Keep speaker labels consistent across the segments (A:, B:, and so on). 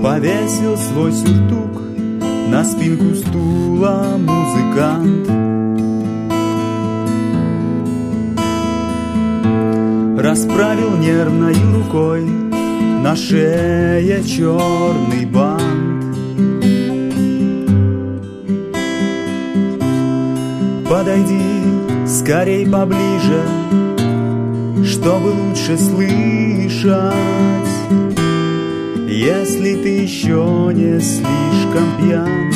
A: Повесил свой сюртук на спинку стула музыкант. Расправил нервной рукой на шее черный бант. Подойди скорей поближе, чтобы лучше слышать. Если ты еще не слишком пьян,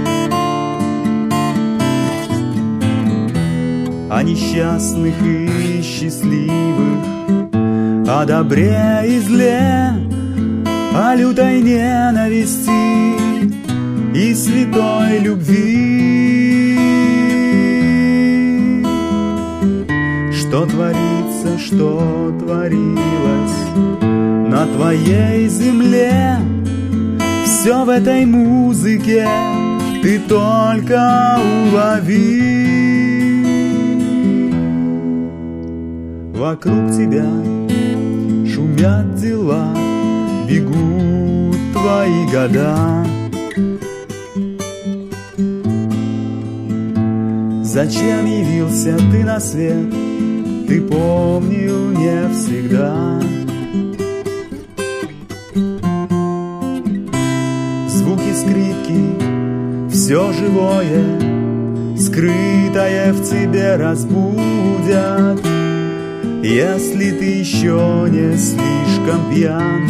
A: о несчастных и счастливых, о добре и зле, о лютой ненависти и святой любви. Что творится, что творилось на твоей земле, все в этой музыке ты только улови. Вокруг тебя шумят дела, бегут твои года. Зачем явился ты на свет, ты помнил не всегда. Звуки скрипки, все живое, скрытое в тебе разбудят. Если ты еще не слишком пьян,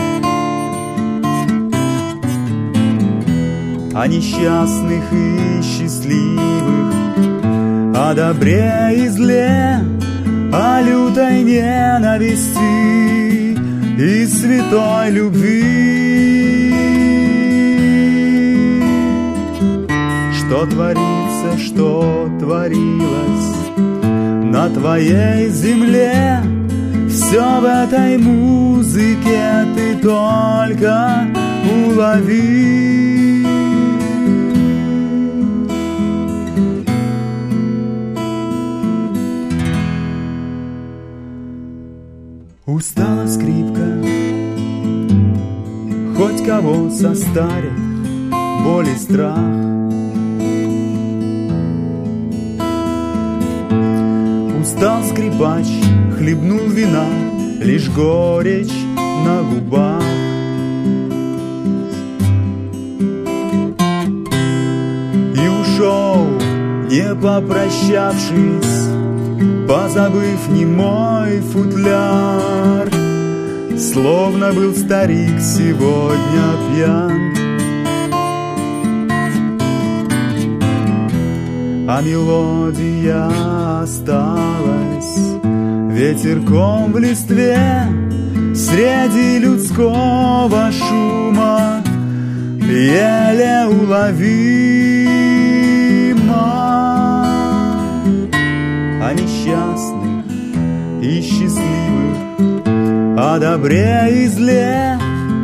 A: о несчастных и счастливых, о добре и зле, о лютой ненависти и святой любви. Что творится, что творилось на твоей земле, все в этой музыке ты только улови. Устала скрипка, хоть кого состарит боль и страх. Устал скрипач, хлебнул вина, лишь горечь на губах. И ушел, не попрощавшись, позабыв немой футляр, словно был старик сегодня пьян. А мелодия осталась ветерком в листве среди людского шума, еле уловима. О несчастных и счастливых, о добре и зле,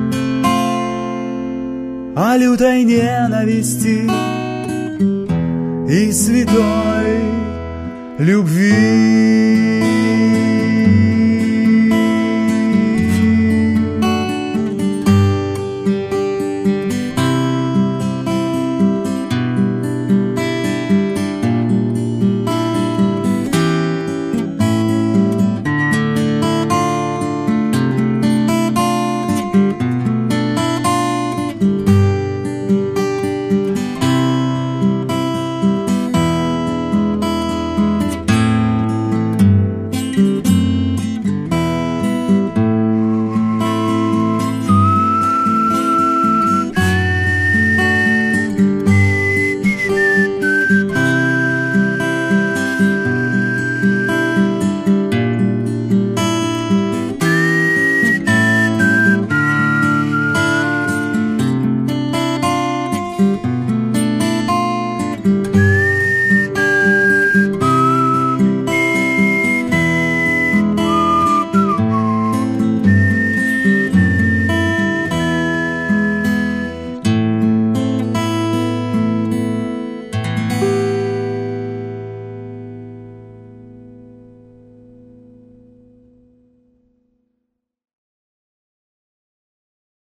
A: о лютой ненависти и святой любви.